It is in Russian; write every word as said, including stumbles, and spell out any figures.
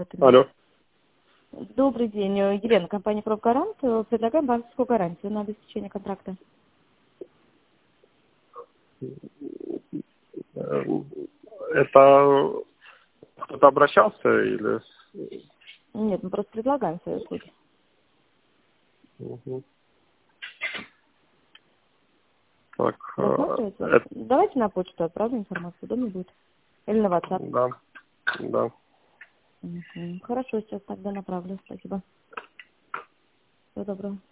в этом Алло. Добрый день, Елена, компания «Пробгарант». Предлагаем банковскую гарантию на обеспечение контракта. Это кто-то обращался или... Нет, мы просто предлагаем свои услуги. Угу. Так, Рассматриваете? это... Давайте на почту отправим информацию, удобно будет. Или на WhatsApp. Да, да. Угу. Хорошо, сейчас тогда направлю. Спасибо. Всего доброго.